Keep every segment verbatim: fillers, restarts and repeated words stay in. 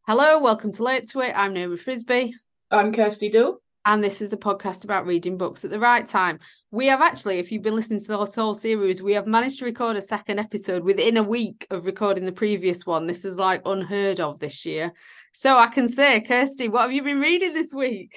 Hello, welcome to Late to It. I'm Naomi Frisbee, I'm Kirsty Dill. and this is the podcast about reading books at the right time. We have actually, if you've been listening to the whole series, we have managed to record a second episode within a week of recording the previous one. This is like unheard of this year. So I can say, Kirsty, what have you been reading this week?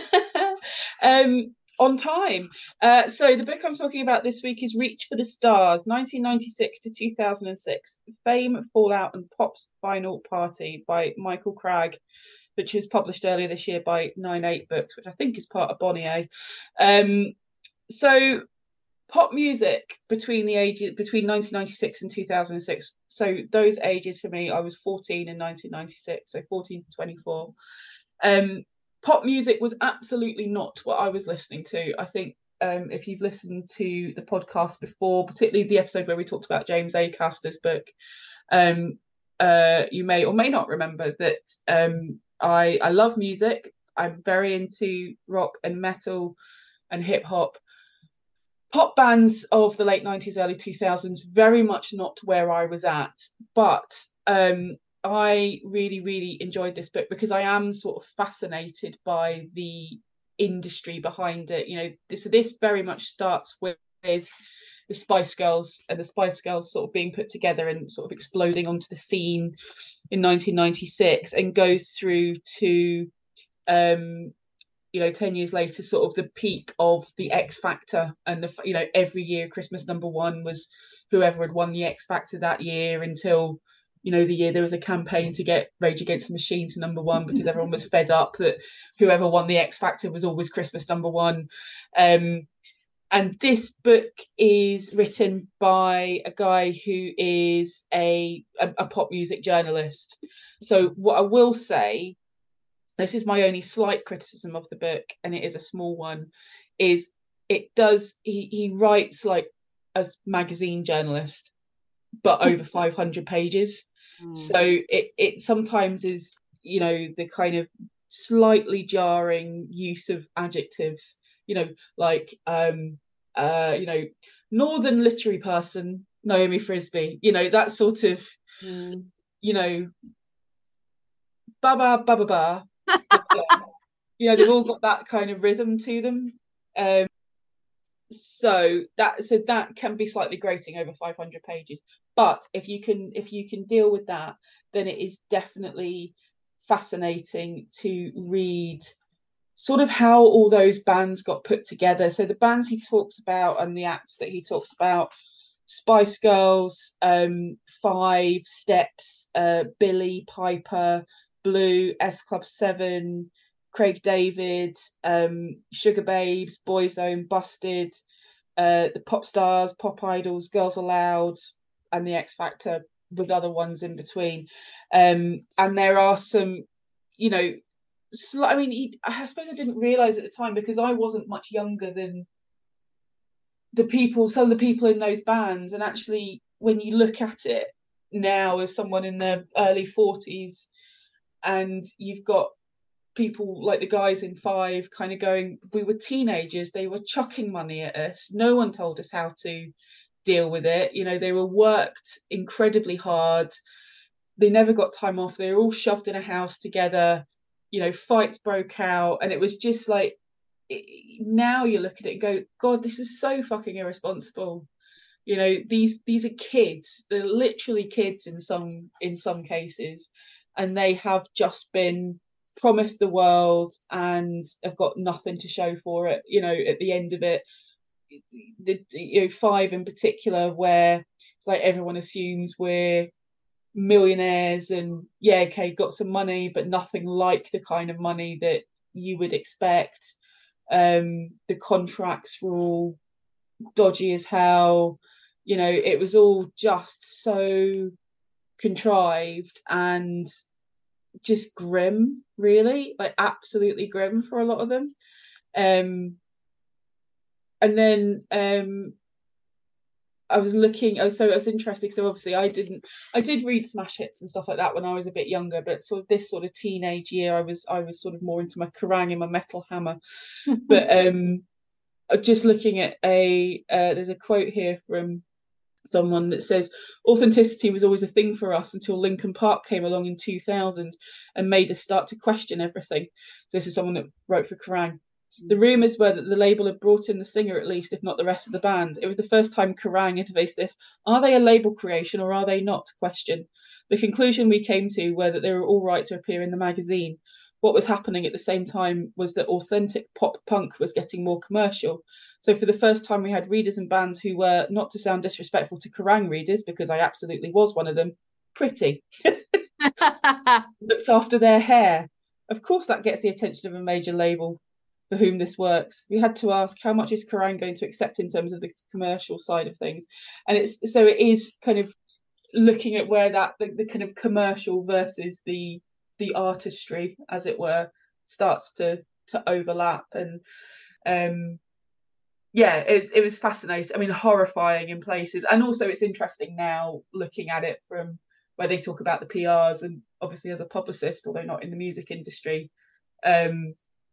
um, on time. Uh, so the book I'm talking about this week is Reach for the Stars, nineteen ninety-six to two thousand six, Fame, Fallout and Pop's Final Party by Michael Cragg, which was published earlier this year by Nine Eight Books, which I think is part of Bonnier. Um, so pop music between the ages between nineteen ninety-six and two thousand six. So those ages for me, I was fourteen in nineteen ninety-six, so fourteen to twenty-four. Um, pop music was absolutely not what I was listening to. I think um, if you've listened to the podcast before, particularly the episode where we talked about James Acaster's book, um, uh, you may or may not remember that um, I I love music. I'm very into rock and metal and hip hop. Pop bands of the late nineties, early two thousands, very much not where I was at. But um, I really, really enjoyed this book because I am sort of fascinated by the industry behind it. You know, this, so this very much starts with, with the Spice Girls and the Spice Girls sort of being put together and sort of exploding onto the scene in nineteen ninety-six and goes through to um you know, ten years later, sort of the peak of the X Factor. And, the you know, every year Christmas number one was whoever had won the X Factor that year until, you know, the year there was a campaign to get Rage Against the Machine to number one because everyone was fed up that whoever won the X Factor was always Christmas number one. Um, and this book is written by a guy who is a, a, a pop music journalist. So what I will say, this is my only slight criticism of the book, and it is a small one, is it does he he writes like a magazine journalist, but over five hundred pages. Mm. So it it sometimes is, you know, the kind of slightly jarring use of adjectives, you know, like um uh you know, northern literary person Naomi Frisbee, you know, that sort of, Mm. you know, ba ba ba ba ba. You know, they've all got that kind of rhythm to them. Um, so that so that can be slightly grating over five hundred pages. But if you can if you can deal with that, then it is definitely fascinating to read sort of how all those bands got put together. So the bands he talks about and the acts that he talks about: Spice Girls, um, Five, Steps, uh, Billy, Piper, Blue, S Club seven, Craig David, um, Sugar Babes, Boyzone, Busted, uh, the Pop Stars, Pop Idols, Girls Aloud, and the X Factor, with other ones in between. Um, and there are some, you know, sl- I mean, he, I suppose I didn't realize at the time because I wasn't much younger than the people, some of the people in those bands. And actually, when you look at it now as someone in their early forties, and you've got people like the guys in Five kind of going, we were teenagers, they were chucking money at us, no one told us how to deal with it. You know, they were worked incredibly hard, they never got time off, they were all shoved in a house together, you know, fights broke out, and it was just like, it, now you look at it and go, God, this was so fucking irresponsible. You know, these these are kids, they're literally kids in some in some cases, and they have just been promised the world and have got nothing to show for it, you know, at the end of it. The, you know, Five in particular, where it's like everyone assumes we're millionaires and, yeah, okay, got some money, but nothing like the kind of money that you would expect. Um the contracts were all dodgy as hell. You know, it was all just so contrived and just grim, really, like absolutely grim for a lot of them. Um, and then um, I was looking. Oh, so I was interested. So obviously, I didn't. I did read smash hits and stuff like that when I was a bit younger, but sort of this sort of teenage year, I was I was sort of more into my Kerrang and my Metal Hammer. But um, just looking at a uh, there's a quote here from someone that says authenticity was always a thing for us until Linkin Park came along in two thousand and made us start to question everything. So this is someone that wrote for Kerrang. The rumours were that the label had brought in the singer at least, if not the rest of the band. It was the first time Kerrang had faced this. Are they a label creation or are they not? Question. The conclusion we came to were that they were all right to appear in the magazine. What was happening at the same time was that authentic pop punk was getting more commercial. So for the first time, we had readers and bands who were, not to sound disrespectful to Kerrang readers, because I absolutely was one of them, pretty. Looked after their hair. Of course, that gets the attention of a major label for whom this works. We had to ask, how much is Kerrang going to accept in terms of the commercial side of things? And it's so it is kind of looking at where that the, the kind of commercial versus the the artistry, as it were, starts to to overlap. And um yeah, it's it was fascinating. I mean, horrifying in places, and also it's interesting now looking at it from where they talk about the P Rs, and obviously as a publicist, although not in the music industry, um,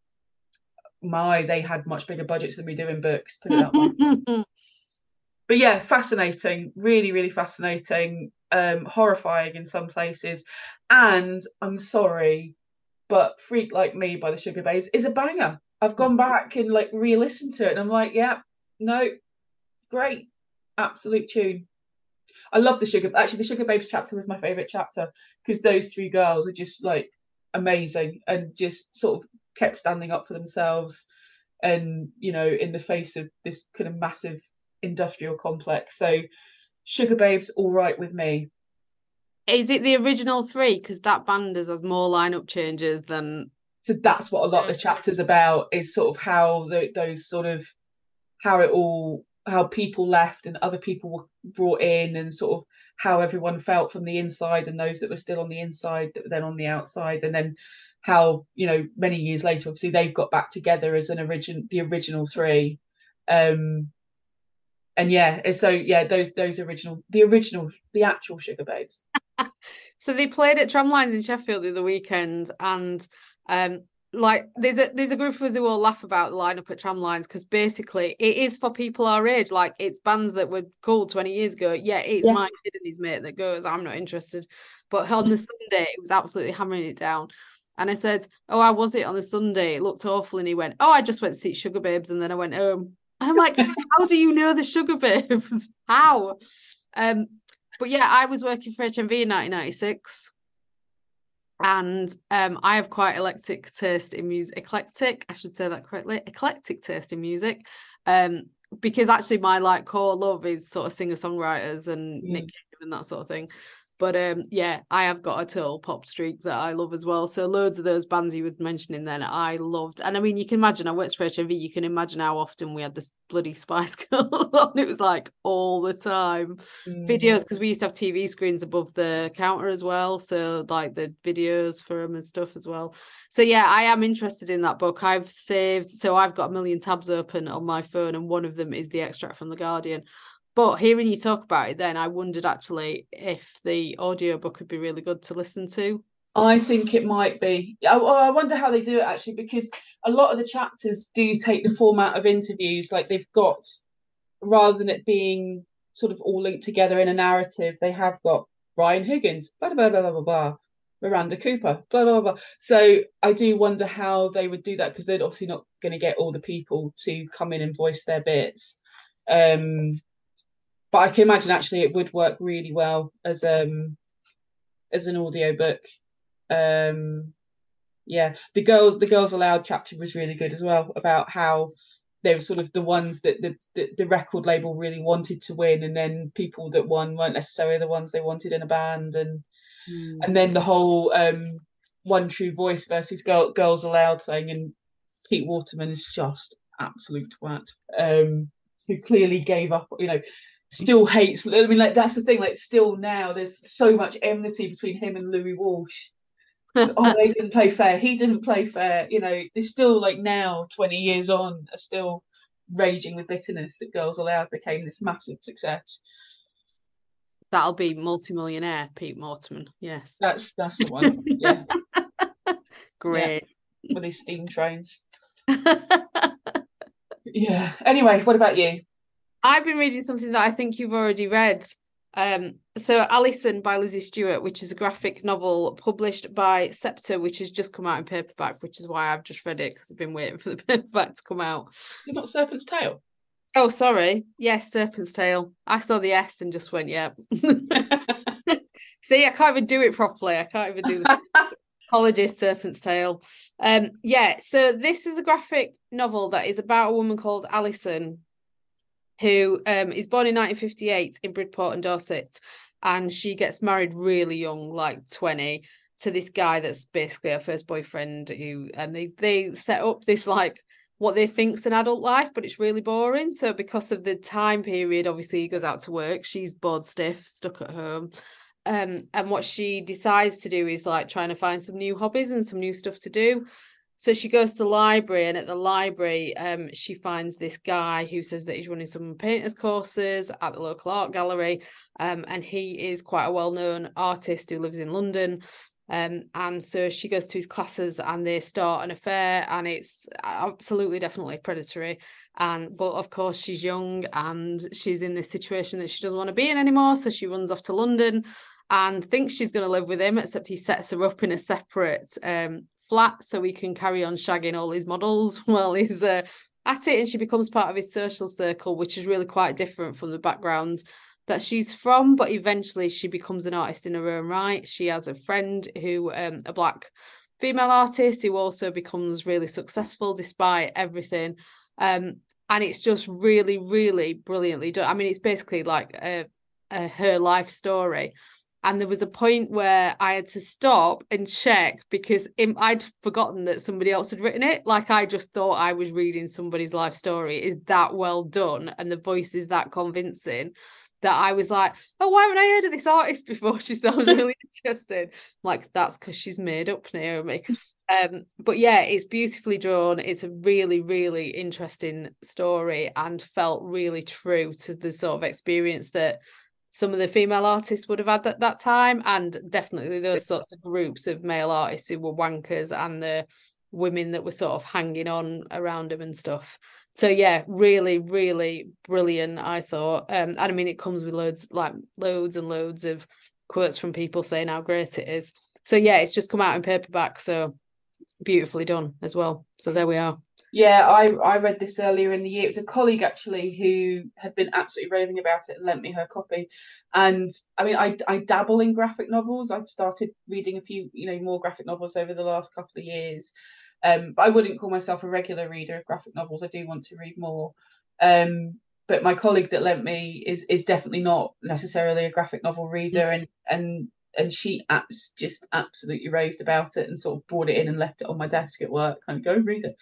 my they had much bigger budgets than we do in books. Put it that way. But yeah, fascinating, really, really fascinating. Um, horrifying in some places, and I'm sorry, but Freak Like Me by the Sugababes is a banger. I've gone back and like re-listened to it, and I'm like, yeah, no, great, absolute tune. I love the Sugar. Actually, the Sugababes chapter was my favorite chapter because those three girls are just like amazing and just sort of kept standing up for themselves, and you know, in the face of this kind of massive industrial complex. So, Sugababes, all right with me. Is it the original three? Because that band has more lineup changes than. So that's what a lot of the chapter's about, is sort of how the, those sort of how it all how people left and other people were brought in, and sort of how everyone felt from the inside, and those that were still on the inside that were then on the outside, and then how, you know, many years later obviously they've got back together as an origin the original three. Um and yeah, so yeah, those those original the original the actual Sugababes. So they played at Tramlines in Sheffield the other weekend, and um like there's a there's a group of us who all laugh about the lineup at Tramlines because basically it is for people our age. Like, it's bands that were cool twenty years ago. Yeah, it's yeah. my kid and his mate that goes. I'm not interested. But on the Sunday, it was absolutely hammering it down. And I said, oh, how was it on the Sunday? It looked awful. And he went, oh, I just went to see Sugababes and then I went home. And I'm like, how do you know the Sugababes? How? Um, but yeah, I was working for H M V in nineteen ninety-six. And um, I have quite eclectic taste in music. Eclectic, I should say that correctly. Eclectic taste in music. Um, because actually my like core love is sort of singer-songwriters and mm. Nick Cave and that sort of thing. But um, yeah, I have got a total pop streak that I love as well. So loads of those bands you were mentioning then, I loved. And I mean, you can imagine, I worked for H M V, you can imagine how often we had this bloody Spice Girls on. It was like all the time. Mm. Videos, because we used to have T V screens above the counter as well. So like the videos for them and stuff as well. So yeah, I am interested in that book. I've saved, so I've got a million tabs open on my phone, and one of them is the extract from The Guardian. But hearing you talk about it then, I wondered actually if the audiobook would be really good to listen to. I think it might be. I, I wonder how they do it actually, because a lot of the chapters do take the format of interviews. Like they've got, rather than it being sort of all linked together in a narrative, they have got Brian Higgins, blah, blah, blah, blah, blah, blah, Miranda Cooper, blah, blah, blah. So I do wonder how they would do that, because they're obviously not going to get all the people to come in and voice their bits. Um, But I can imagine actually it would work really well as um as an audiobook. Um yeah, the girls the Girls Aloud chapter was really good as well, about how they were sort of the ones that the, the, the record label really wanted to win, and then people that won weren't necessarily the ones they wanted in a band, and mm. and then the whole um One True Voice versus Girl, Girls Aloud thing, and Pete Waterman is just absolute twat, um who clearly gave up, you know, still hates. I mean, like that's the thing. Like, still now, there's so much enmity between him and Louis Walsh. Oh, they didn't play fair. He didn't play fair. You know, they're still like now, twenty years on, are still raging with bitterness that Girls Aloud became this massive success. That'll be multi-millionaire Pete Waterman. Yes, that's that's the one. Yeah, great. Yeah. With his steam trains. Yeah. Anyway, what about you? I've been reading something that I think you've already read. Um, so Alison by Lizzie Stewart, which is a graphic novel published by Scepter, which has just come out in paperback, which is why I've just read it because I've been waiting for the paperback to come out. Is it not Serpent's Tail? Oh, sorry. Yes, Serpent's Tail. I saw the S and just went, yeah. See, I can't even do it properly. I can't even do the apologies, Serpent's Tail. Um, yeah, so this is a graphic novel that is about a woman called Alison, who um, is born in nineteen fifty-eight in Bridport and Dorset, and she gets married really young, like twenty, to this guy that's basically her first boyfriend. Who and they they set up this like what they think's an adult life, but it's really boring. So because of the time period, obviously he goes out to work. She's bored stiff, stuck at home. Um, and what she decides to do is like trying to find some new hobbies and some new stuff to do. So she goes to the library, and at the library, um, she finds this guy who says that he's running some painters courses at the local art gallery. Um, and he is quite a well-known artist who lives in London. Um, and so she goes to his classes and they start an affair, and it's absolutely definitely predatory. And but of course she's young and she's in this situation that she doesn't want to be in anymore. So she runs off to London and thinks she's going to live with him, except he sets her up in a separate um, flat so he can carry on shagging all his models while he's uh, at it. And she becomes part of his social circle, which is really quite different from the background that she's from, but eventually she becomes an artist in her own right. She has a friend who, um, a black female artist who also becomes really successful despite everything. Um, and it's just really, really brilliantly done. I mean, it's basically like a, a her life story. And there was a point where I had to stop and check because I'd forgotten that somebody else had written it. Like I just thought I was reading somebody's life story. It's that well done and the voice is that convincing that I was like, oh, why haven't I heard of this artist before? She sounds really interesting. Like, that's because she's made up, Naomi. Um, but yeah, it's beautifully drawn. It's a really, really interesting story and felt really true to the sort of experience that some of the female artists would have had at that time, and definitely those sorts of groups of male artists who were wankers and the women that were sort of hanging on around them and stuff. So yeah, really, really brilliant, I thought. Um, and I mean, it comes with loads, like loads and loads of quotes from people saying how great it is. So yeah, it's just come out in paperback, so beautifully done as well. So there we are. Yeah, I I read this earlier in the year. It was a colleague actually who had been absolutely raving about it and lent me her copy. And I mean, I I dabble in graphic novels. I've started reading a few, you know, more graphic novels over the last couple of years. Um, but I wouldn't call myself a regular reader of graphic novels. I do want to read more. Um, but my colleague that lent me is is definitely not necessarily a graphic novel reader, mm-hmm. and and and she abs- just absolutely raved about it and sort of brought it in and left it on my desk at work. Kind of go read it.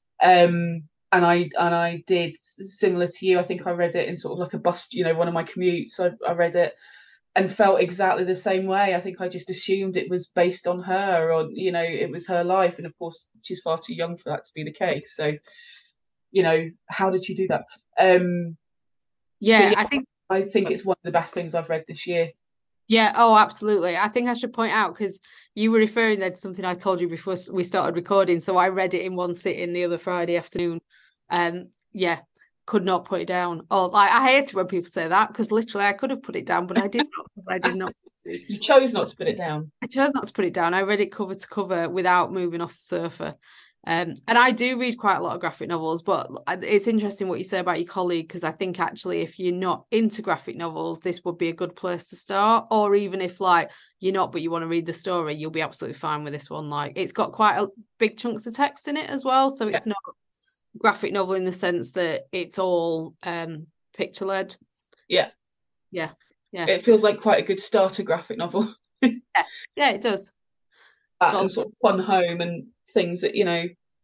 Um, and I and I did similar to you. I think I read it in sort of like a bus, you know, one of my commutes. I, I read it and felt exactly the same way. I think I just assumed it was based on her, or you know, it was her life. And of course, she's far too young for that to be the case. So, you know, how did she do that? Um, yeah, yeah, I think I think it's one of the best things I've read this year. Yeah, oh, absolutely. I think I should point out, because you were referring there to something I told you before we started recording. So I read it in one sitting the other Friday afternoon. Um, yeah, could not put it down. Oh, like, I hate it when people say that, because literally I could have put it down, but I did not, because I did not. You chose not to put it down. I chose not to put it down. I read it cover to cover without moving off the sofa. Um, and I do read quite a lot of graphic novels, but it's interesting what you say about your colleague, because I think actually if you're not into graphic novels, this would be a good place to start. Or even if like you're not, but you want to read the story, you'll be absolutely fine with this one. Like, it's got quite a big chunks of text in it as well, so it's yeah. not graphic novel in the sense that it's all um, picture led. Yeah, yeah, yeah. It feels like quite a good starter graphic novel. yeah, yeah, it does. That and sort of fun home and things that, you know,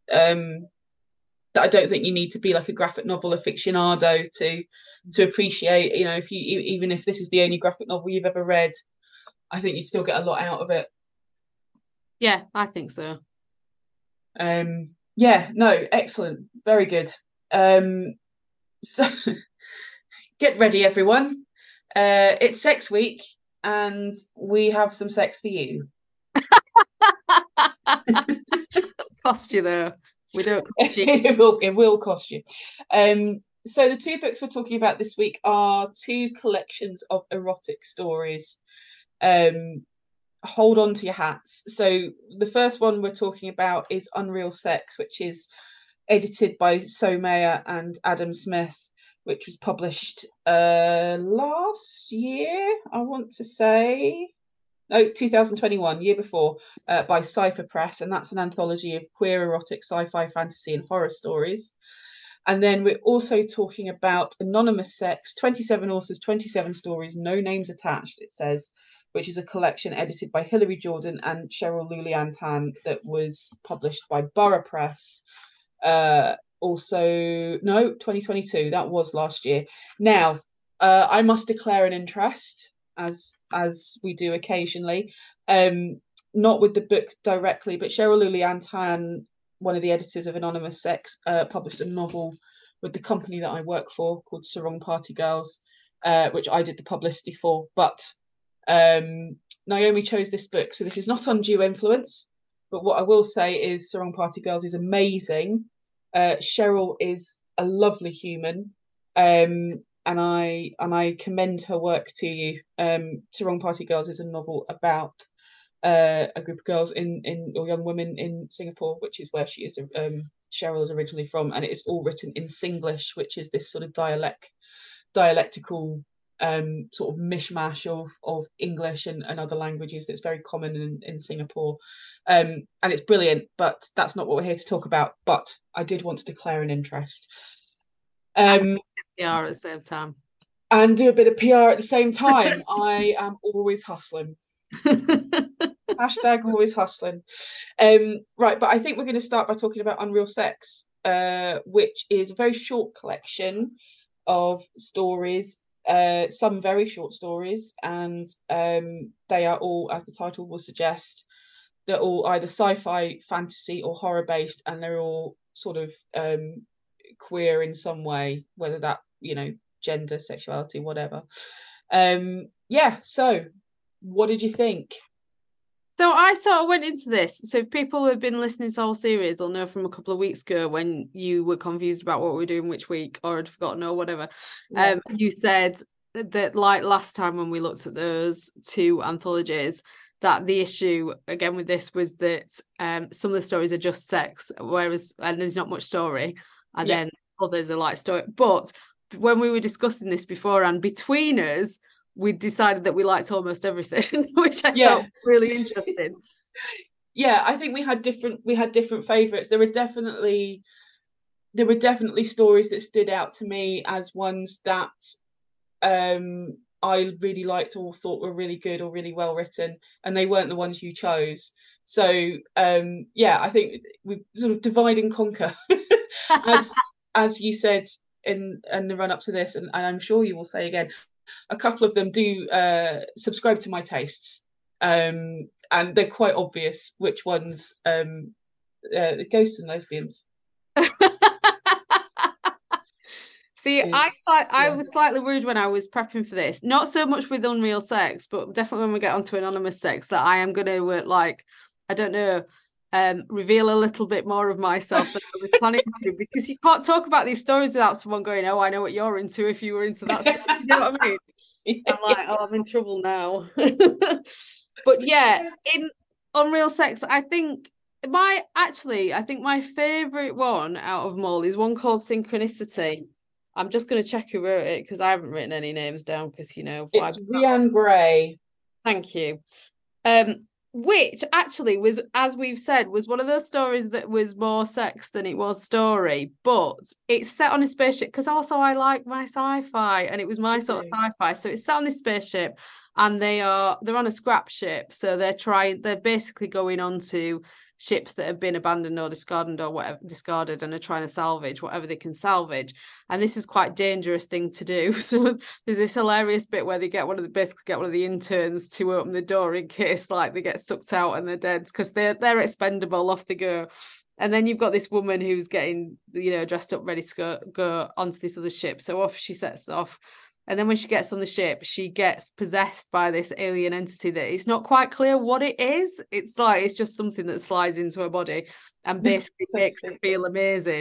um, that I don't think you need to be like a graphic novel aficionado to to appreciate. You know, if you even if this is the only graphic novel you've ever read, I think you'd still get a lot out of it. Yeah, I think so. Um, yeah, no, excellent, very good. Um, so get ready, everyone. Uh, it's Sex Week, and we have some sex for you. Cost you though. We don't. it will. It will cost you. Um, so the two books we're talking about this week are two collections of erotic stories. Um, hold on to your hats. So the first one we're talking about is Unreal Sex, which is edited by Somaya and Adam Smith, which was published uh, last year, I want to say. No, two thousand twenty-one, year before, uh, by Cypher Press, and that's an anthology of queer, erotic, sci-fi, fantasy, and horror stories. And then we're also talking about Anonymous Sex, twenty-seven authors, twenty-seven stories, no names attached, it says, which is a collection edited by Hilary Jordan and Cheryl Lulian-Tan that was published by Borough Press. Uh, also, no, twenty twenty-two, that was last year. Now, uh, I must declare an interest, as as we do occasionally, um, not with the book directly, but Cheryl Lulian-Tan, one of the editors of Anonymous Sex, uh, published a novel with the company that I work for called Sarong Party Girls, uh, which I did the publicity for. But um, Naomi chose this book, so this is not undue influence. But what I will say is Sarong Party Girls is amazing. Uh, Cheryl is a lovely human. Um, and I and I commend her work to you. Um, Sarong Party Girls is a novel about uh, a group of girls in in or young women in Singapore, which is where she is. Um, Cheryl is originally from, and it's all written in Singlish, which is this sort of dialect dialectical um, sort of mishmash of of English and, and other languages that's very common in, in Singapore. Um, and it's brilliant, but that's not what we're here to talk about. But I did want to declare an interest. Um, P R at the same time. And do a bit of P R at the same time. I am always hustling. Hashtag always hustling. Um, right, but I think we're going to start by talking about Unreal Sex, uh, which is a very short collection of stories, uh, some very short stories, and um, they are all, as the title will suggest, they're all either sci-fi, fantasy, or horror based, and they're all sort of um, queer in some way, whether that, you know, gender, sexuality, whatever. Um, yeah, so what did you think? So I sort of went into this. So if people have been listening to the whole series, they'll know from a couple of weeks ago when you were confused about what we were doing which week or had forgotten or whatever. Yeah. Um, you said that, like last time when we looked at those two anthologies, that the issue again with this was that um, some of the stories are just sex, whereas and there's not much story, and yeah. then others are like story. But when we were discussing this before, and between us, we decided that we liked almost everything, which I yeah. thought really interesting. Yeah, I think we had different we had different favorites. There were definitely there were definitely stories that stood out to me as ones that um I really liked or thought were really good or really well written, and they weren't the ones you chose. So um yeah, I think we sort of divide and conquer as as you said in in the run up to this, and, and I'm sure you will say again. A couple of them do uh, subscribe to my tastes, um, and they're quite obvious which ones. Um, uh, the ghosts and lesbians. See, is, I thought I yeah. was slightly worried when I was prepping for this. Not so much with Unreal Sex, but definitely when we get onto Anonymous Sex, that I am going to uh, like, I don't know, um, reveal a little bit more of myself than I was planning to, because you can't talk about these stories without someone going, "Oh, I know what you're into." If you were into that stuff, you know what I mean? I'm like, oh, I'm in trouble now. But yeah, in Unreal Sex, I think my actually, I think my favorite one out of them all is one called Synchronicity. I'm just going to check who wrote it because I haven't written any names down because, you know, it's Rianne Gray. Thank you. Um, which actually was, as we've said, was one of those stories that was more sex than it was story, but it's set on a spaceship because also I like my sci-fi and it was my okay. sort of sci-fi. So it's set on this spaceship and they are they're on a scrap ship. So they're trying they're basically going on to ships that have been abandoned or discarded or whatever discarded and are trying to salvage whatever they can salvage. And this is quite a dangerous thing to do. So there's this hilarious bit where they get one of the basically get one of the interns to open the door in case like they get sucked out and they're dead because they're they're expendable, off they go. And then you've got this woman who's getting, you know, dressed up, ready to go, go onto this other ship. So off she sets off. And then when she gets on the ship, she gets possessed by this alien entity that it's not quite clear what it is. It's like, it's just something that slides into her body and basically makes her feel amazing.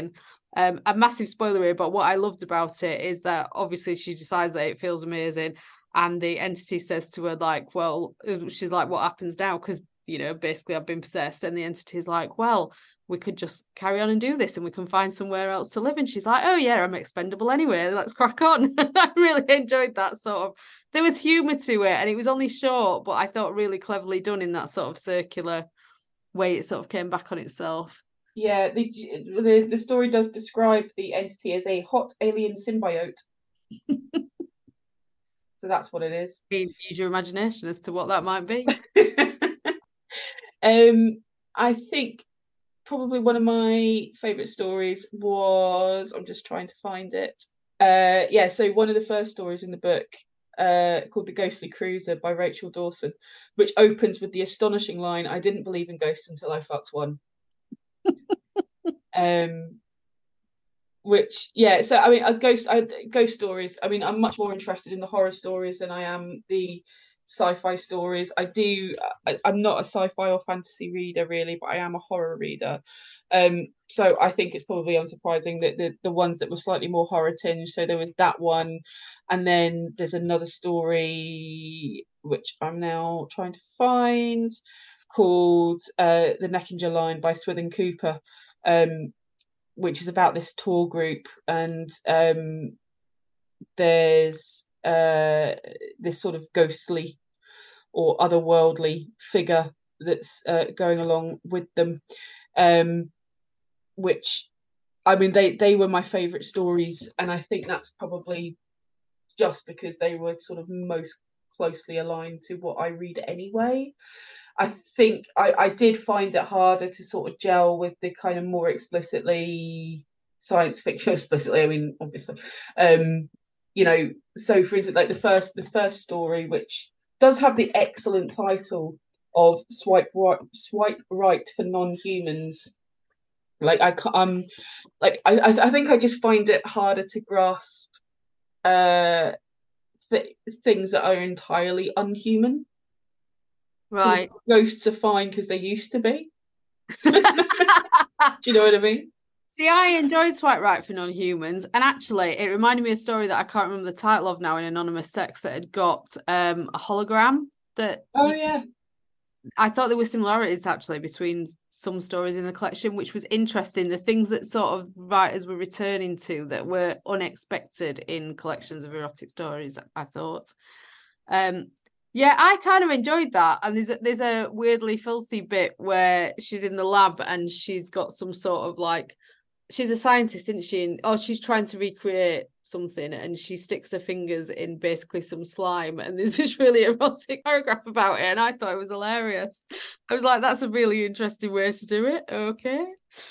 Um, a massive spoiler here, but what I loved about it is that obviously she decides that it feels amazing, and the entity says to her, like, well, she's like, what happens now? Because, you know, basically I've been possessed. And the entity is like, well, we could just carry on and do this and we can find somewhere else to live. And she's like, oh yeah, I'm expendable anyway, let's crack on. I really enjoyed that sort of, there was humour to it, and it was only short, but I thought really cleverly done in that sort of circular way it sort of came back on itself. Yeah, the, the the story does describe the entity as a hot alien symbiote. So that's what it is. I mean, use your imagination as to what that might be. um, I think probably one of my favourite stories was, I'm just trying to find it. Uh, yeah, so one of the first stories in the book, uh, called The Ghostly Cruiser by Rachel Dawson, which opens with the astonishing line, I didn't believe in ghosts until I fucked one. um, which, yeah, so I mean, a ghost, I, ghost stories. I mean, I'm much more interested in the horror stories than I am the sci-fi stories. I do. I, I'm not a sci-fi or fantasy reader really, but I am a horror reader. Um, so I think it's probably unsurprising that the the ones that were slightly more horror tinged. So there was that one, and then there's another story which I'm now trying to find, called uh, The Neckinger Line by Swithin Cooper. Um, which is about this tour group, and um, there's uh, this sort of ghostly or otherworldly figure that's uh, going along with them, um, which, I mean, they they were my favourite stories, and I think that's probably just because they were sort of most closely aligned to what I read anyway. I think I, I did find it harder to sort of gel with the kind of more explicitly science fiction, explicitly, I mean, obviously. Um, you know, so for instance, like the first the first story, which does have the excellent title of Swipe Right, Swipe Right for Non-Humans. Like I um like I I think I just find it harder to grasp uh th- things that are entirely unhuman. So Right. ghosts are fine because they used to be. Do you know what I mean? See, I enjoyed Swipe Right for Non-Humans, and actually, it reminded me of a story that I can't remember the title of now in Anonymous Sex that had got um, a hologram that Oh you, yeah. I thought there were similarities actually between some stories in the collection, which was interesting. The things that sort of writers were returning to that were unexpected in collections of erotic stories, I thought. Um, yeah, I kind of enjoyed that. And there's a, there's a weirdly filthy bit where she's in the lab and she's got some sort of like, she's a scientist, isn't she? And, oh, she's trying to recreate something and she sticks her fingers in basically some slime. And there's this really erotic paragraph about it. And I thought it was hilarious. I was like, that's a really interesting way to do it. Okay.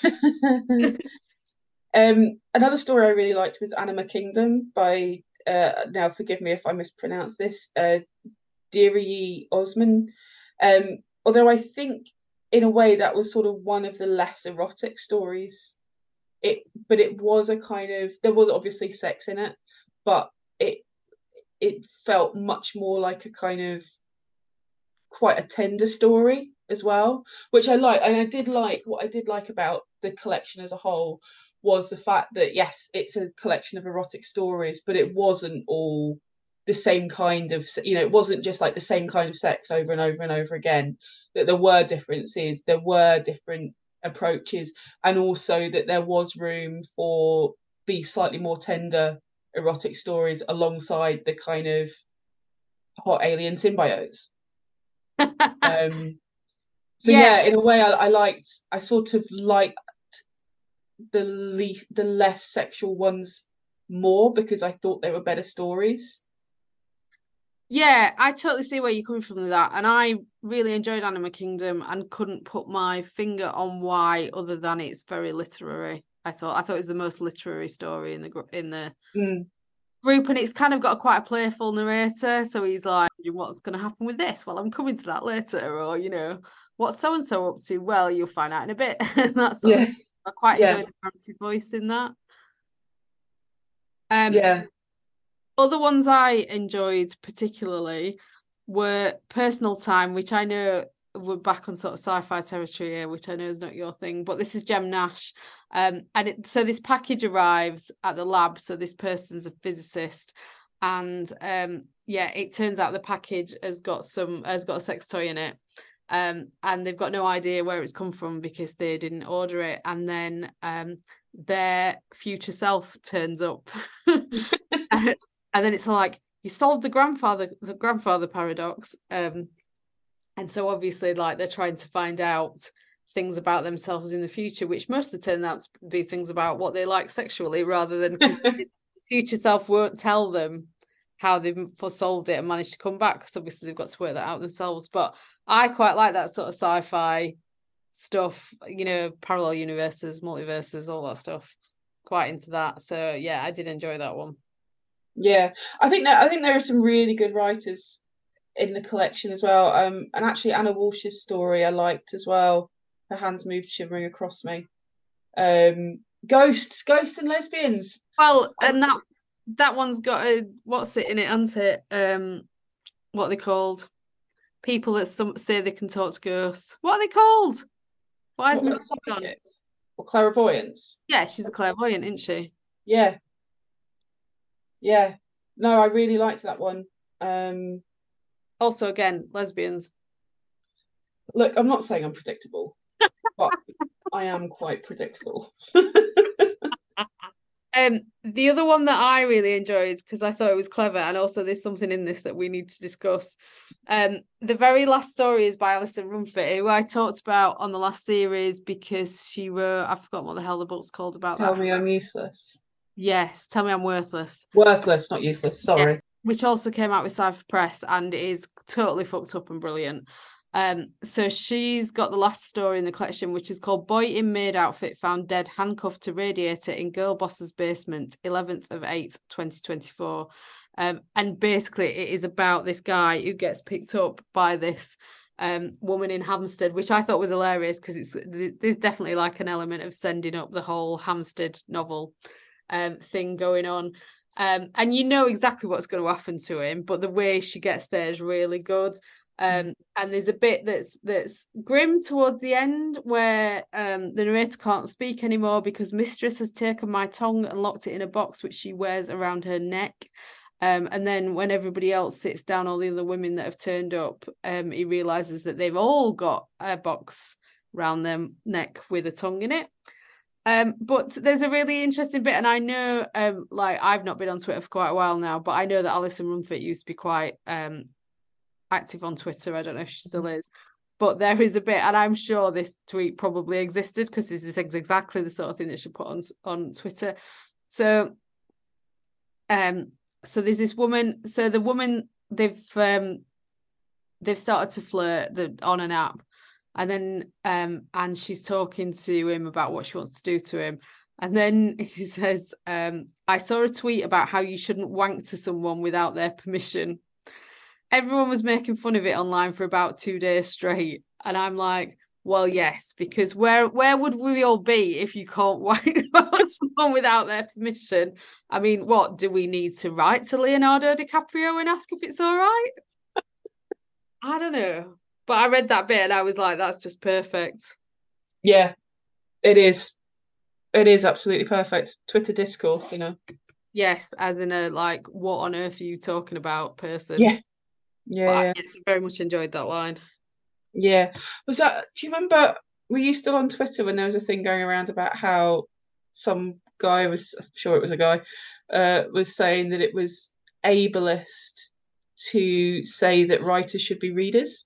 um, another story I really liked was Anima Kingdom by, uh, now forgive me if I mispronounce this, uh, Deary Osman. Um, although I think in a way that was sort of one of the less erotic stories. It, but it was a kind of, there was obviously sex in it, but it it felt much more like a kind of quite a tender story as well, which I like. And I did like, what I did like about the collection as a whole was the fact that yes, it's a collection of erotic stories, but it wasn't all the same kind of, you know, it wasn't just like the same kind of sex over and over and over again. That there were differences, there were different approaches, and also that there was room for these slightly more tender erotic stories alongside the kind of hot alien symbiotes. um so Yeah. yeah, in a way I, I liked I sort of liked the le- the less sexual ones more because I thought they were better stories. Yeah, I totally see where you're coming from with that. And I really enjoyed Anima Kingdom and couldn't put my finger on why, other than it's very literary. I thought I thought it was the most literary story in the group in the Mm. group, and it's kind of got a quite a playful narrator. So he's like, what's going to happen with this? Well, I'm coming to that later. Or, you know, what's so and so up to? Well, you'll find out in a bit. And that sort Yeah, of, I quite yeah, enjoyed the narrative voice in that. Um, yeah. Other ones I enjoyed particularly were Personal Time, which I know we're back on sort of sci-fi territory here, which I know is not your thing, but this is Gem Nash. Um, and it, so this package arrives at the lab. So this person's a physicist, and um, yeah, it turns out the package has got some has got a sex toy in it. Um, and they've got no idea where it's come from because they didn't order it. And then um, their future self turns up, and then it's all like, you solved the grandfather the grandfather paradox. Um, and so obviously, like, they're trying to find out things about themselves in the future, which mostly turn out to be things about what they like sexually, rather than because future self won't tell them how they've solved it and managed to come back, because obviously they've got to work that out themselves. But I quite like that sort of sci-fi stuff, you know, parallel universes, multiverses, all that stuff. Quite into that. So yeah, I did enjoy that one. Yeah, I think that I think there are some really good writers in the collection as well. Um, and actually Anna Walsh's story I liked as well. Her hands moved shivering across me. Um, ghosts, ghosts and lesbians. Well, and that that one's got a what's it in it, hasn't it? Um, what are they called? People that some say they can talk to ghosts. What are they called? Why is What, my psychics or clairvoyance? Yeah, she's a clairvoyant, isn't she? Yeah, yeah. No, I really liked that one. Um, Also, again, lesbians. look, I'm not saying I'm predictable, but I am quite predictable. Um, the other one that I really enjoyed, because I thought it was clever, and also there's something in this that we need to discuss. Um, the very last story is by Alison Rumford, who I talked about on the last series because she wrote, I've forgotten what the hell the book's called about Tell that. me I'm useless. Yes, Tell Me I'm Worthless. Worthless, not useless. Sorry. Yeah, which also came out with Cypher Press and is totally fucked up and brilliant. Um, so she's got the last story in the collection, which is called Boy in Maid Outfit Found Dead Handcuffed to Radiator in Girl Boss's Basement, eleventh of eighth, twenty twenty-four. Um, and basically it is about this guy who gets picked up by this um, woman in Hampstead, which I thought was hilarious because it's there's definitely like an element of sending up the whole Hampstead novel um, thing going on. Um, and you know exactly what's going to happen to him, but the way she gets there is really good. Um, and there's a bit that's that's grim towards the end where um, the narrator can't speak anymore because Mistress has taken my tongue and locked it in a box which she wears around her neck. Um, and then when everybody else sits down, all the other women that have turned up, um, he realizes that they've all got a box around their neck with a tongue in it. Um, but there's a really interesting bit, and I know, um, like I've not been on Twitter for quite a while now, but I know that Alison Rumford used to be quite um active on Twitter. I don't know if she still is, but there is a bit, and I'm sure this tweet probably existed because this is exactly the sort of thing that she put on on Twitter. So, um, so there's this woman. So the woman they've um they've started to flirt the on an app, and then um and she's talking to him about what she wants to do to him. And then he says, um, I saw a tweet about how you shouldn't wank to someone without their permission. Everyone was making fun of it online for about two days straight. And I'm like, well, yes, because where where would we all be if you can't wank someone without their permission? I mean, what, do we need to write to Leonardo DiCaprio and ask if it's all right? I don't know. But I read that bit and I was like, that's just perfect. Yeah, it is. It is absolutely perfect. Twitter discourse, you know. Yes, as in a like, what on earth are you talking about person? Yeah. Yeah. But I, yeah. yes, I very much enjoyed that line. Yeah. Was that, do you remember, were you still on Twitter when there was a thing going around about how some guy was, I'm sure it was a guy, uh, was saying that it was ableist to say that writers should be readers?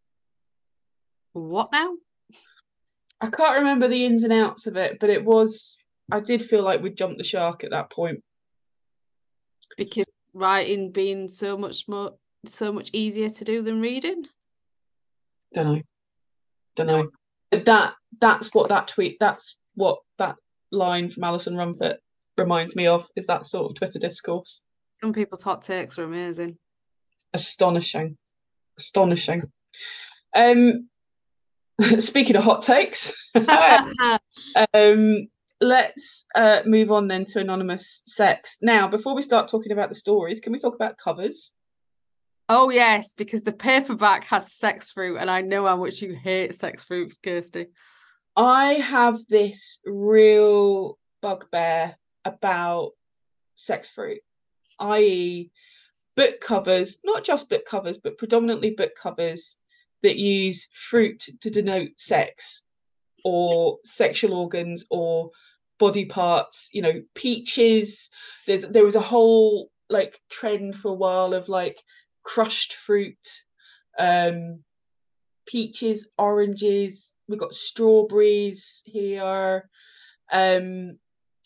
What now? I can't remember the ins and outs of it, but it was, I did feel like we jumped the shark at that point. Because writing being so much more so much easier to do than reading? Don't know. Don't know. But that that's what that tweet, that's what that line from Alison Rumford reminds me of, is that sort of Twitter discourse. Some people's hot takes are amazing. Astonishing. Astonishing. Um speaking of hot takes, um let's uh move on then to Anonymous Sex. Now, before we start talking about the stories, can we talk about covers? Oh yes, because the paperback has sex fruit, and I know how much you hate sex fruit, Kirsty. I have this real bugbear about sex fruit, that is book covers, not just book covers, but predominantly book covers that use fruit to denote sex or sexual organs or body parts. You know, peaches. There's there was a whole like trend for a while of like crushed fruit, um, peaches, oranges. We've got strawberries here. Um,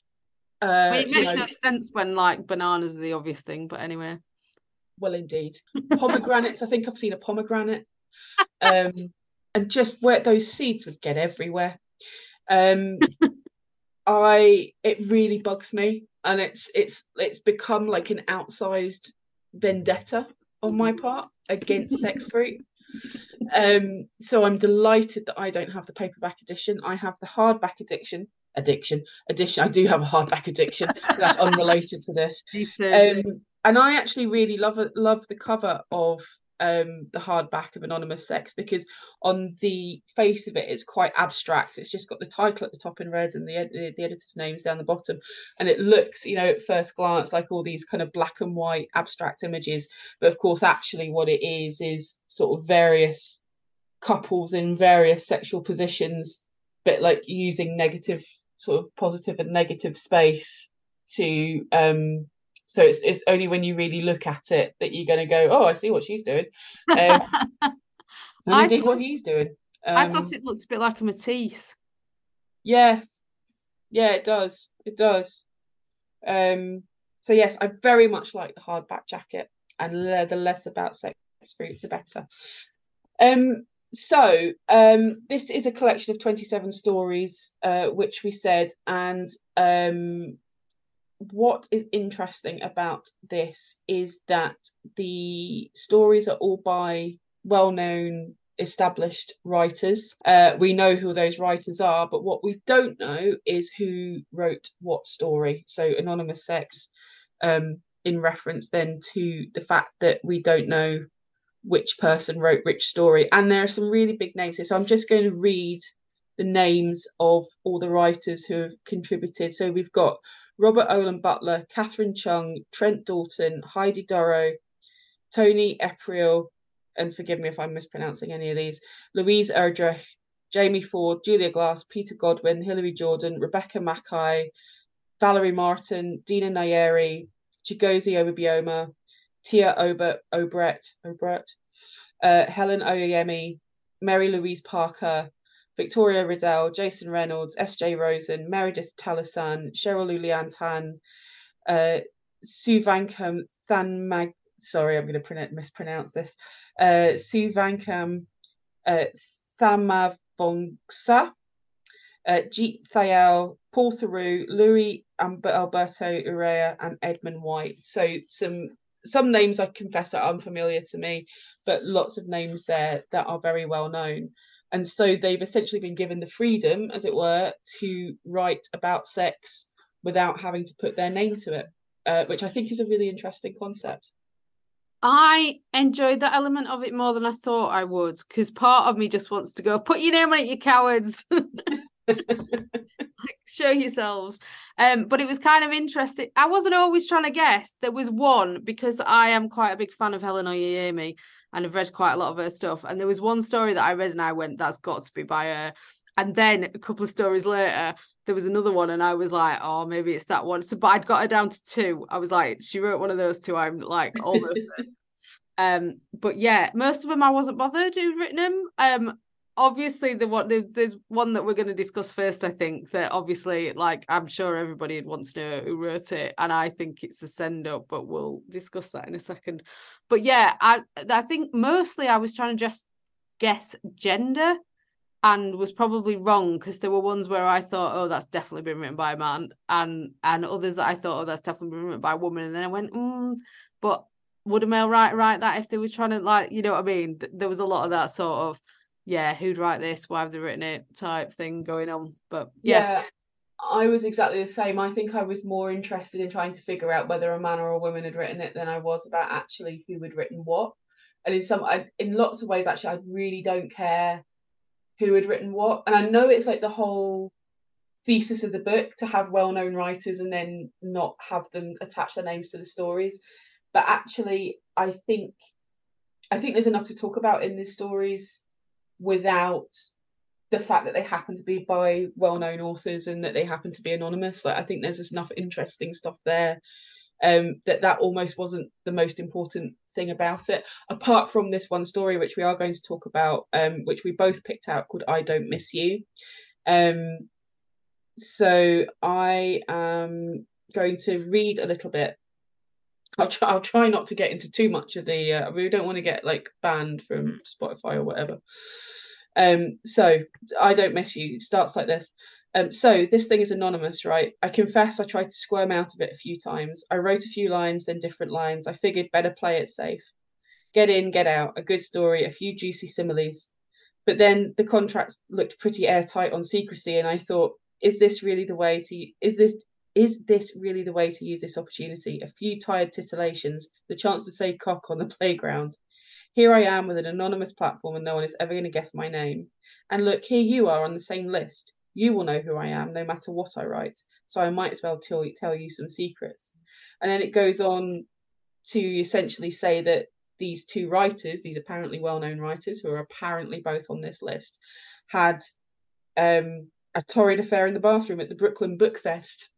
I uh, mean, it you makes know, no sense when like bananas are the obvious thing, but anyway. well, indeed, pomegranates. I think I've seen a pomegranate. Um, and just where those seeds would get everywhere. Um, I it really bugs me, and it's it's it's become like an outsized vendetta on my part against sex fruit. Um, so I'm delighted that I don't have the paperback edition. I have the hardback addiction. Addiction, edition. I do have a hardback addiction. But that's unrelated to this. Me too. Um, and I actually really love it, love the cover of um the hardback of Anonymous Sex, because on the face of it it's quite abstract. It's just got the title at the top in red and the ed- the editor's names down the bottom, and it looks, you know, at first glance like all these kind of black and white abstract images, but of course actually what it is is sort of various couples in various sexual positions, but like using negative, sort of positive and negative space to um so it's it's only when you really look at it that you're going to go, oh, I see what she's doing, um, and I indeed what thought he's doing. I thought Um, it looked a bit like a Matisse. yeah, yeah, it does, it does. Um, so yes, I very much like the hardback jacket, and le- the less about sex fruit, the better. Um, so um, this is a collection of twenty-seven stories, uh, which we said, and um, what is interesting about this is that the stories are all by well-known established writers. Uh, we know who those writers are, but what we don't know is who wrote what story. So Anonymous Sex, um, in reference then to the fact that we don't know which person wrote which story. And there are some really big names here. So I'm just going to read the names of all the writers who have contributed. So we've got Robert Olan Butler, Catherine Chung, Trent Dalton, Heidi Durrow, Tony Epriel, and forgive me if I'm mispronouncing any of these, Louise Erdrich, Jamie Ford, Julia Glass, Peter Godwin, Hilary Jordan, Rebecca Mackay, Valerie Martin, Dina Nayeri, Chigozie Obioma, Tia Ober, Obret, Obret, uh, Helen Oyeyemi, Mary Louise Parker, Victoria Riddell, Jason Reynolds, S J Rosen, Meredith Talasan, Cheryl Lulian Tan, uh, Sue Vankham, Than Mag. Sorry, I'm going to mispronounce this. Uh, Sue Vankham, uh, Thamavongsa, uh, Jeet Thayil, Paul Theroux, Louis Alberto Urrea, and Edmund White. So some some names I confess are unfamiliar to me, but lots of names there that are very well known. And so they've essentially been given the freedom, as it were, to write about sex without having to put their name to it, uh, which I think is a really interesting concept. I enjoyed that element of it more than I thought I would, because part of me just wants to go, put your name on it, you cowards. Like, show yourselves. Um, but it was kind of interesting. I wasn't always trying to guess. There was one, because I am quite a big fan of Helen Oyeyemi and I've read quite a lot of her stuff. And there was one story that I read and I went, that's got to be by her. And then a couple of stories later, there was another one and I was like, oh, maybe it's that one. So, but I'd got her down to two. I was like, she wrote one of those two. I'm like almost um, but yeah, most of them I wasn't bothered who'd written them. Um, obviously the one there's one that we're going to discuss first. I think that obviously, like, I'm sure everybody wants to know who wrote it, and I think it's a send up, but we'll discuss that in a second. But yeah, I I think mostly I was trying to just guess gender, and was probably wrong because there were ones where I thought, oh, that's definitely been written by a man, and and others that I thought, oh, that's definitely been written by a woman, and then I went, mm, but would a male write write that if they were trying to, like, you know what I mean? There was a lot of that sort of, yeah, who'd write this? Why have they written it? Type thing going on. But yeah, Yeah, I was exactly the same. I think I was more interested in trying to figure out whether a man or a woman had written it than I was about actually who had written what. and in some I, in lots of ways actually I really don't care who had written what. And I know it's like the whole thesis of the book to have well-known writers and then not have them attach their names to the stories, but actually I think I think there's enough to talk about in these stories without the fact that they happen to be by well-known authors and that they happen to be anonymous. Like I think there's enough interesting stuff there um that that almost wasn't the most important thing about it, apart from this one story which we are going to talk about, um which we both picked out, called I Don't Miss You. um so I am going to read a little bit. I'll try, I'll try not to get into too much of the uh, we don't want to get like banned from Spotify or whatever. Um so I Don't Miss You starts like this. Um, so this thing is anonymous, right? I confess I tried to squirm out of it a few times. I wrote a few lines, then different lines. I figured better play it safe. Get in, get out, a good story, a few juicy similes. But then the contracts looked pretty airtight on secrecy, and I thought, is this really the way to is this is this really the way to use this opportunity? A few tired titillations, the chance to say cock on the playground. Here I am with an anonymous platform and no one is ever going to guess my name. And look, here you are on the same list. You will know who I am no matter what I write. So I might as well tell, tell you some secrets. And then it goes on to essentially say that these two writers, these apparently well-known writers who are apparently both on this list, had um, a torrid affair in the bathroom at the Brooklyn Book Fest.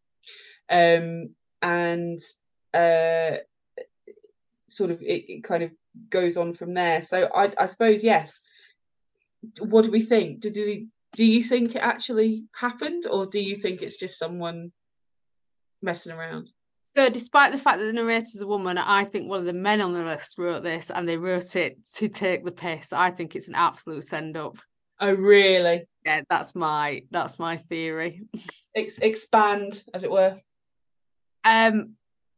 Um, and uh, sort of it, it kind of goes on from there. So I, I suppose, yes. What do we think? Do, do, do you think it actually happened, or do you think it's just someone messing around? So despite the fact that the narrator's a woman, I think one of the men on the list wrote this and they wrote it to take the piss. I think it's an absolute send-up. Oh, really? Yeah, that's my that's my theory. Ex- expand, as it were. Um,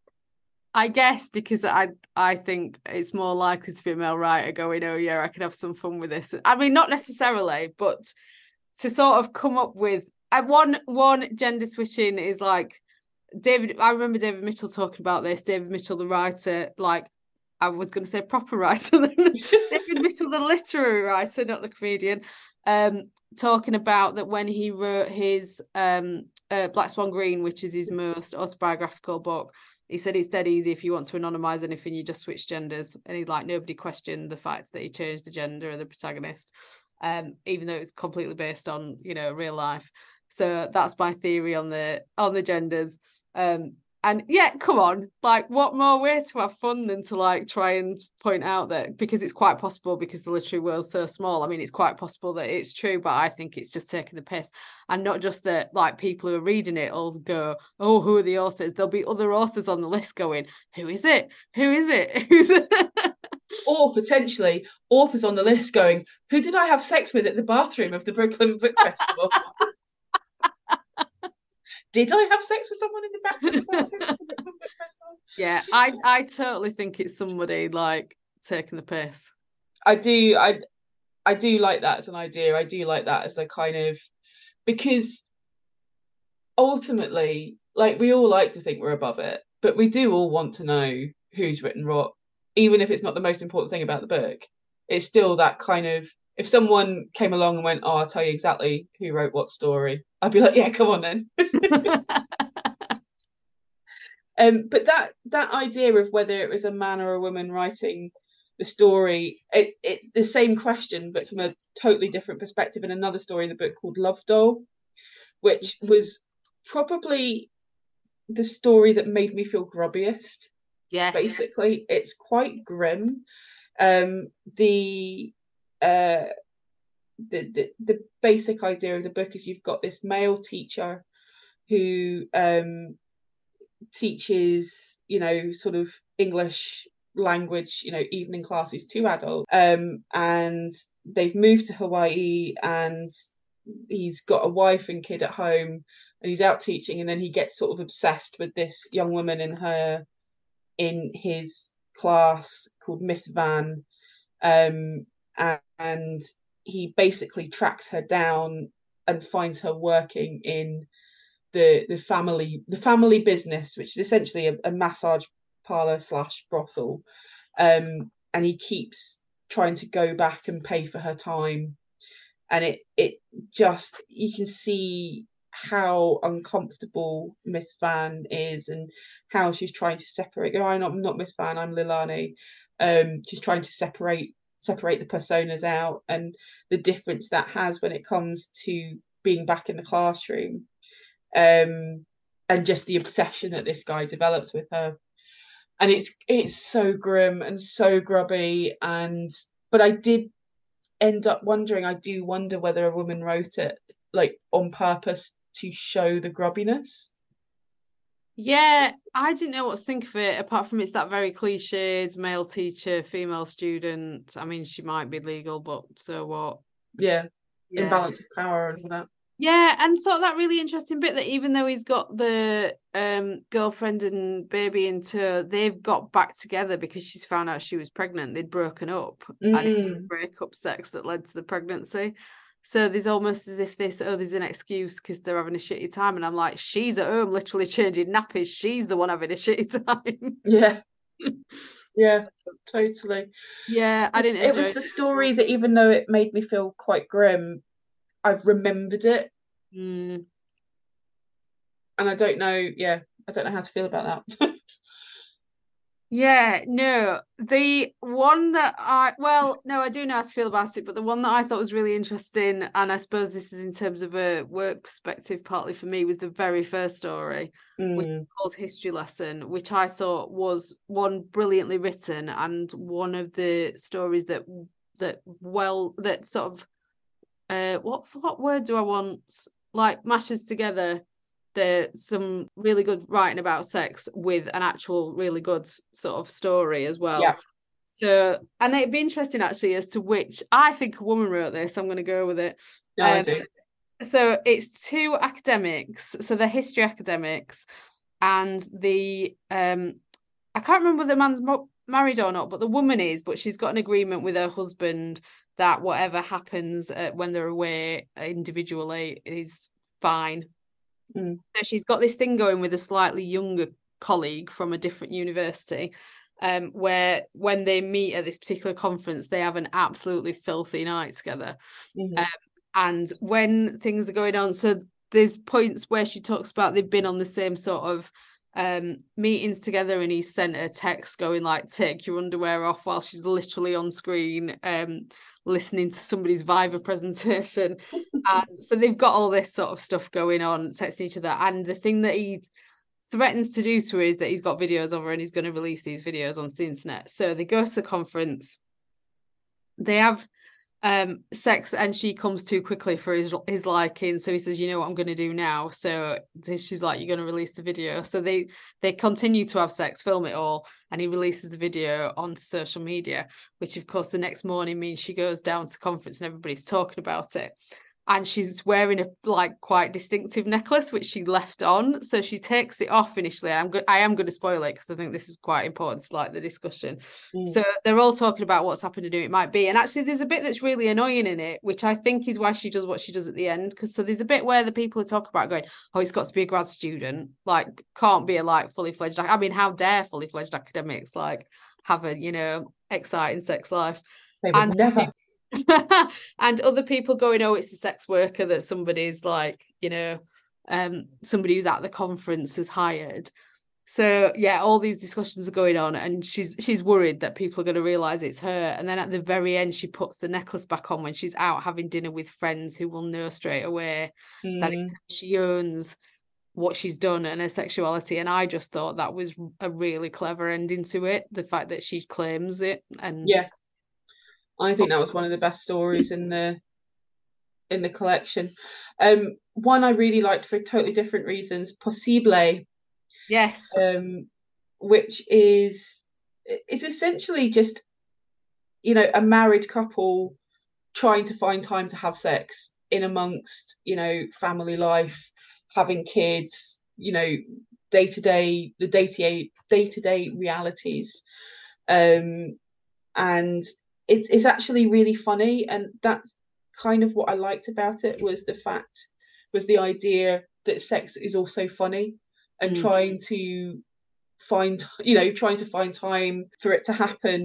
I guess because I I think it's more likely to be a male writer going, oh yeah, I could have some fun with this. I mean, not necessarily, but to sort of come up with I one one gender switching is like David. I remember David Mitchell talking about this. David Mitchell, the writer, like I was going to say proper writer, David Mitchell, the literary writer, not the comedian, um, talking about that when he wrote his um, uh, Black Swan Green, which is his most autobiographical book. He said it's dead easy if you want to anonymize anything, you just switch genders. And he's like, nobody questioned the fact that he changed the gender of the protagonist, um, even though it's completely based on, you know, real life. So that's my theory on the on the genders. Um, and yeah, come on, like what more way to have fun than to like try and point out that, because it's quite possible, because the literary world's so small. I mean, it's quite possible that it's true, but I think it's just taking the piss. And not just that, like people who are reading it all go, oh, who are the authors? There'll be other authors on the list going, who is it? Who is it? Who's it? Or potentially authors on the list going, who did I have sex with at the bathroom of the Brooklyn Book Festival? Did I have sex with someone in the back of the bathroom of the Brooklyn Book Festival? Yeah, I, I totally think it's somebody like taking the piss. I do, I I do like that as an idea. I do like that as the kind of, because ultimately, like we all like to think we're above it, but we do all want to know who's written what, even if it's not the most important thing about the book. It's still that kind of, if someone came along and went, oh, I'll tell you exactly who wrote what story, I'd be like, yeah, come on then. um, but that that idea of whether it was a man or a woman writing the story, it, it the same question, but from a totally different perspective, in another story in the book called Love Doll, which was probably the story that made me feel grubbiest. Yes. Basically, it's quite grim. Um, the uh, the, the the basic idea of the book is you've got this male teacher who um, teaches, you know, sort of English language, you know, evening classes to adults, um, and they've moved to Hawaii, and he's got a wife and kid at home, and he's out teaching, and then he gets sort of obsessed with this young woman in her in his class called Miss Van, um, and he basically tracks her down and finds her working in the the family the family business, which is essentially a, a massage parlor slash brothel. Um, and he keeps trying to go back and pay for her time, and it it just, you can see how uncomfortable Miss Van is and how she's trying to separate. Oh, I'm not, I'm not Miss Van, I'm Lilani. Um, she's trying to separate separate the personas out, and the difference that has when it comes to being back in the classroom, um, and just the obsession that this guy develops with her. And it's it's so grim and so grubby, and but I did end up wondering, I do wonder whether a woman wrote it like on purpose to show the grubbiness. Yeah, I didn't know what to think of it, apart from it's that very cliched male teacher, female student. I mean, she might be legal, but so what? Yeah, Yeah. imbalance of power and all that. Yeah, and sort of that really interesting bit that even though he's got the um girlfriend and baby in tow, they've got back together because she's found out she was pregnant. They'd broken up, Mm. and it was the breakup sex that led to the pregnancy. So there's almost as if this, oh, there's an excuse because they're having a shitty time. And I'm like, she's at home literally changing nappies. She's the one having a shitty time. Yeah. Yeah, totally. Yeah, I didn't It was a story that, even though it made me feel quite grim, I've remembered it. Mm. And I don't know, yeah, I don't know how to feel about that. Yeah, no, the one that I, well, no, I do know how to feel about it, but the one that I thought was really interesting, and I suppose this is in terms of a work perspective, partly for me, was the very first story, Mm. which is called History Lesson, which I thought was one brilliantly written and one of the stories that that well that sort of uh what what word do I want, like mashes together there's some really good writing about sex with an actual really good sort of story as well. Yeah. So, and it'd be interesting actually as to which, I think a woman wrote this. I'm going to go with it. No, um, I do. So it's two academics. So they're history academics, and the um, I can't remember whether the man's mo- married or not, but the woman is. But she's got an agreement with her husband that whatever happens uh, when they're away individually is fine. Mm. So she's got this thing going with a slightly younger colleague from a different university, um, where when they meet at this particular conference, they have an absolutely filthy night together. Mm-hmm. Um, and when things are going on, so there's points where she talks about they've been on the same sort of um, meetings together, and he sent her text going like, take your underwear off, while she's literally on screen um, listening to somebody's Viva presentation. And so they've got all this sort of stuff going on, texting each other. And the thing that he threatens to do to her is that he's got videos of her and he's going to release these videos onto the internet. So they go to the conference, they have um sex, and she comes too quickly for his his liking, so he says, you know what I'm going to do now. So she's like, you're going to release the video. So they they continue to have sex, film it all, and he releases the video on social media, which of course the next morning means she goes down to conference and everybody's talking about it. And she's wearing a like quite distinctive necklace, which she left on. So she takes it off initially. I'm go- I am going to spoil it because I think this is quite important to like the discussion. Mm. So they're all talking about what's happened to do it might be. And actually there's a bit that's really annoying in it, which I think is why she does what she does at the end. Because so there's a bit where the people are talking about going, oh, it's got to be a grad student. Like, can't be a like fully fledged. I mean, how dare fully fledged academics like have a, you know, exciting sex life. They would and never. And other people going, oh, it's a sex worker that somebody's like, you know, um, somebody who's at the conference has hired. So yeah, all these discussions are going on, and she's she's worried that people are going to realize it's her. And then at the very end, she puts the necklace back on when she's out having dinner with friends who will know straight away mm. that it's, she owns what she's done and her sexuality. And I just thought that was a really clever ending to it, the fact that she claims it. And yeah, I think that was one of the best stories in the in the collection. Um, one I really liked for totally different reasons, Possible. Yes. Um, which is it's essentially just, you know, a married couple trying to find time to have sex in amongst, you know, family life, having kids, you know, day to day, the day to day day to day realities. Um, and it's it's actually really funny, and that's kind of what I liked about it, was the fact was the idea that sex is also funny, and mm. trying to find, you know, trying to find time for it to happen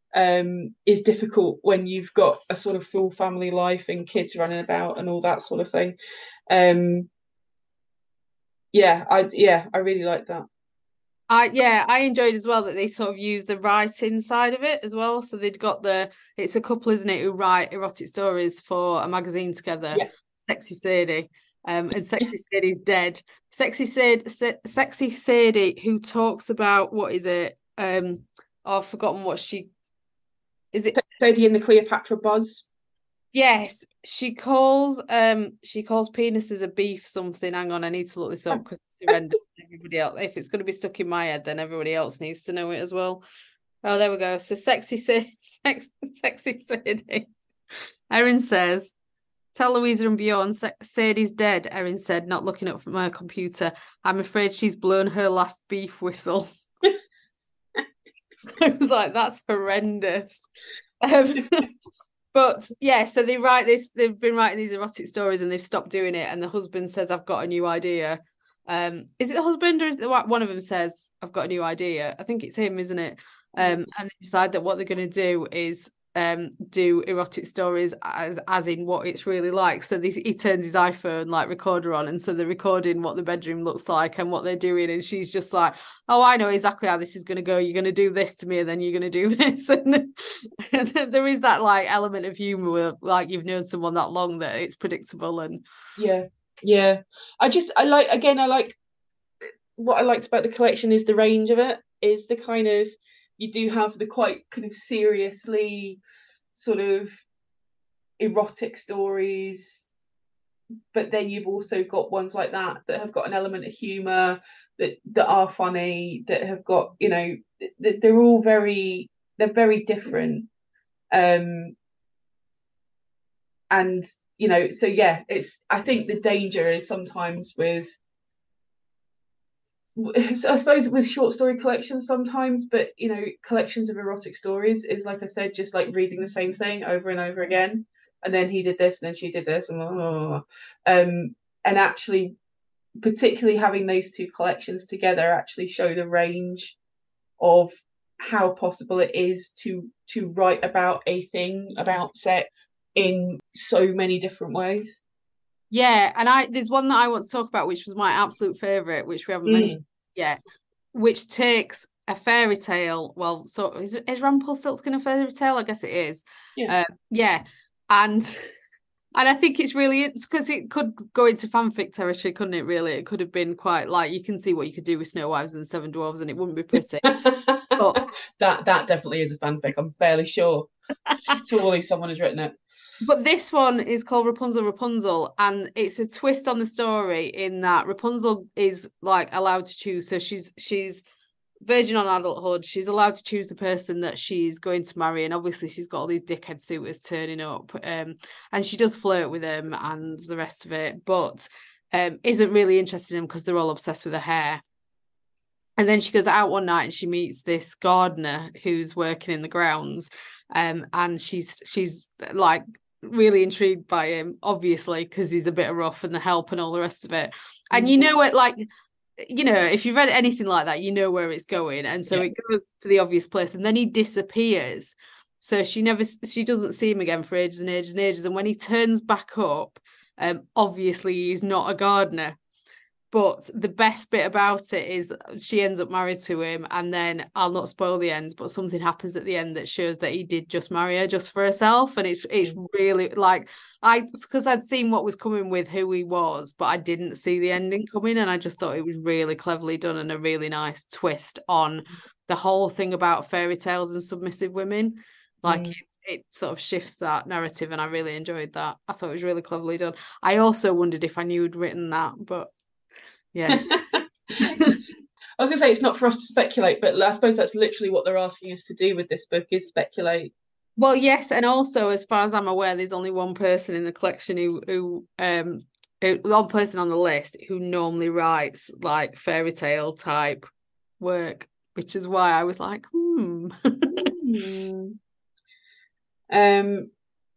um, is difficult when you've got a sort of full family life and kids running about and all that sort of thing. Um, yeah, I yeah, I really like that. I yeah, I enjoyed as well that they sort of used the writing side of it as well. So they'd got the it's a couple, isn't it, who write erotic stories for a magazine together, Yeah, Sexy Sadie. Um, and Sexy Sadie's dead. Sexy Sadie, Sexy Sadie, who talks about what is it? Um, oh, I've forgotten what she is it. Sadie and the Cleopatra buzz. Yes, she calls um she calls penises a beef something. Hang on, I need to look this up because it's horrendous. Everybody else, if it's going to be stuck in my head, then everybody else needs to know it as well. Oh, there we go. So sexy, sex, sexy Sadie. Erin says, "Tell Louisa and Bjorn Sadie's dead." Erin said, not looking up from her computer. "I'm afraid she's blown her last beef whistle." I was like, "That's horrendous." Um, But yeah, so they write this, they've been writing these erotic stories and they've stopped doing it. And the husband says, "I've got a new idea." Um, is it the husband or is it one of them says, "I've got a new idea"? I think it's him, isn't it? Um, and they decide that what they're going to do is um do erotic stories as as in what it's really like. So this, he turns his iPhone like recorder on, and so they're recording what the bedroom looks like and what they're doing, and she's just like, "Oh, I know exactly how this is going to go. You're going to do this to me, and then you're going to do this." And, and there is that like element of humor where like you've known someone that long that it's predictable. And Yeah, yeah. I just I like again I like what I liked about the collection is the range of it, is the kind of, you do have the quite kind of seriously sort of erotic stories, but then you've also got ones like that that have got an element of humor, that that are funny, that have got, you know, they're all very, they're very different. Um and you know, so yeah, it's, I think the danger is sometimes with, I suppose with short story collections sometimes, but you know, collections of erotic stories is, like I said, just like reading the same thing over and over again. And then he did this, and then she did this, and blah, blah, blah. Um, and actually, particularly having those two collections together, actually show the range of how possible it is to to write about a thing about sex in so many different ways. yeah, and I there's one that I want to talk about, which was my absolute favorite, which we haven't mentioned Mm. yet, which takes a fairy tale. Well, so is, is Rumpelstiltskin a fairy tale? I guess it is. Yeah. Uh, yeah, and and I think it's really, it's because it could go into fanfic territory, couldn't it? Really, it could have been quite like, you can see what you could do with Snow White and Seven Dwarfs, and it wouldn't be pretty. But that that definitely is a fanfic. I'm fairly sure. Surely someone has written it. But this one is called Rapunzel Rapunzel, and it's a twist on the story in that Rapunzel is like allowed to choose. So she's she's virgin on adulthood. She's allowed to choose the person that she's going to marry, and obviously she's got all these dickhead suitors turning up, um, and she does flirt with them and the rest of it, but um, isn't really interested in them because they're all obsessed with her hair. And then she goes out one night and she meets this gardener who's working in the grounds, um, and she's she's like really intrigued by him, obviously, because he's a bit rough and the help and all the rest of it. And you know it, like, you know, if you've read anything like that, you know where it's going. And so Yeah. it goes to the obvious place, and then he disappears. So she never, she doesn't see him again for ages and ages and ages. And when he turns back up, um, obviously he's not a gardener. But the best bit about it is she ends up married to him, and then I'll not spoil the end, but something happens at the end that shows that he did just marry her just for herself, and it's it's really like, I, because I'd seen what was coming with who he was, but I didn't see the ending coming, and I just thought it was really cleverly done and a really nice twist on the whole thing about fairy tales and submissive women. Like Mm. it, it sort of shifts that narrative, and I really enjoyed that. I thought it was really cleverly done. I also wondered if I knew who'd written that, but. Yes. I was going to say it's not for us to speculate, but I suppose that's literally what they're asking us to do with this book, is speculate. Well, yes, and also as far as I'm aware, there's only one person in the collection who who um one person on the list who normally writes like fairy tale type work, which is why I was like, hmm. mm. Um.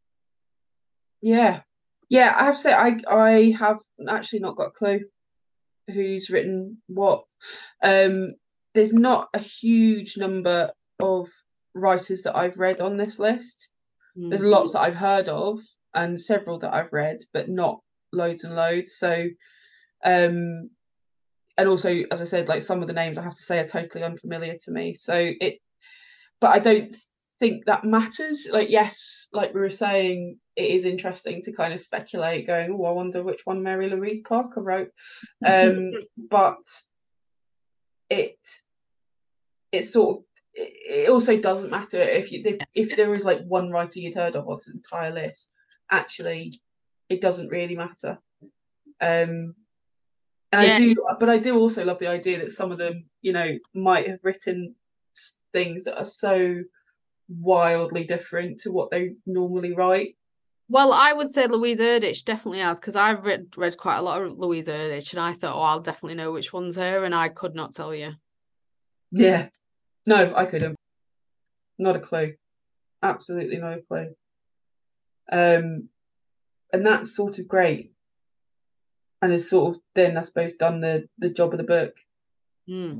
Yeah, yeah. I have to say, I I have actually not got a clue who's written what. Um. There's not a huge number of writers that I've read on this list. Mm. There's lots that I've heard of and several that I've read, but not loads and loads. So, um, and also, as I said, like some of the names I have to say are totally unfamiliar to me. So it, but I don't think that matters. Like, yes, like we were saying, it is interesting to kind of speculate, going, oh, I wonder which one Mary Louise Parker wrote. Um, but it, it's sort of, it also doesn't matter if you if, if there is like one writer you'd heard of on an entire list. Actually, it doesn't really matter. Um, and yeah. I do, but I do also love the idea that some of them, you know, might have written things that are so wildly different to what they normally write. Well, I would say Louise Erdrich definitely has, because I've read read quite a lot of Louise Erdrich, and I thought, oh, I'll definitely know which one's her, and I could not tell you. Yeah, no, I couldn't. Not a clue. Absolutely not a clue. Um, and that's sort of great, and has sort of then, I suppose, done the the job of the book. Mm.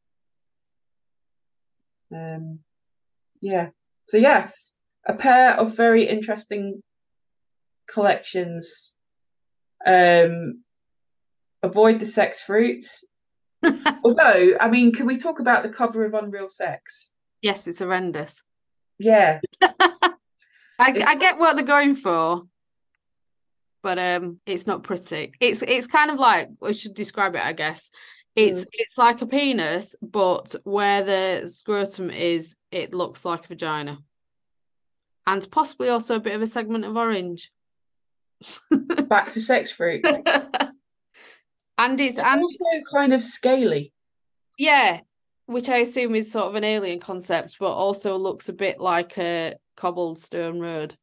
Um, yeah. So yes, a pair of very interesting collections. Um, avoid the sex fruits. Although, I mean, can we talk about the cover of Unreal Sex? Yes, it's horrendous. Yeah. I, I get what they're going for, but um, it's not pretty. It's it's kind of like, we should describe it, I guess. It's mm. it's like a penis, but where the scrotum is, it looks like a vagina, and possibly also a bit of a segment of orange. Back to sex fruit. And it's, it's and also kind of scaly. Yeah, which I assume is sort of an alien concept, but also looks a bit like a cobbled stone road.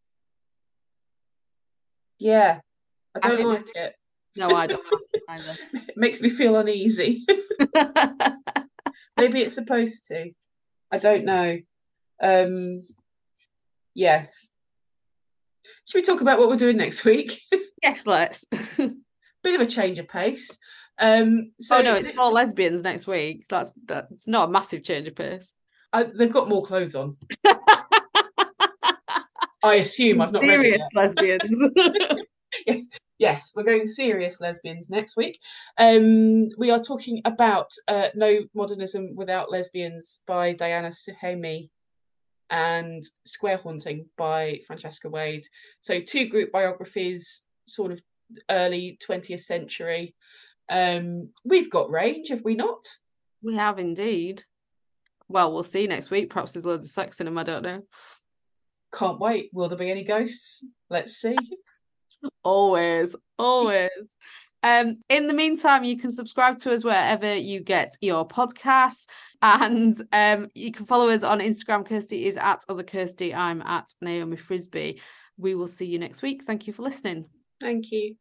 Yeah, I don't I think, like it. No, I don't like it either. It makes me feel uneasy. Maybe it's supposed to. I don't know. Um, yes. Should we talk about what we're doing next week? Yes, let's. Bit of a change of pace. Um, so oh no, it's more lesbians next week. That's that's not a massive change of pace. Uh, they've got more clothes on. I assume I've not serious read it yet. Lesbians. yes, yes, we're going serious lesbians next week. Um, we are talking about uh, No Modernism Without Lesbians by Diana Suhaimi and Square Haunting by Francesca Wade. So two group biographies, sort of early twentieth century. Um, we've got range, have we not? We have indeed. Well, we'll see next week. Perhaps there's loads of sex in them, I don't know. Can't wait. Will there be any ghosts? Let's see. Always, always. Um, in the meantime, you can subscribe to us wherever you get your podcasts, and um, you can follow us on Instagram. Kirsty is at Other Kirsty. I'm at Naomi Frisbee. We will see you next week. Thank you for listening. Thank you.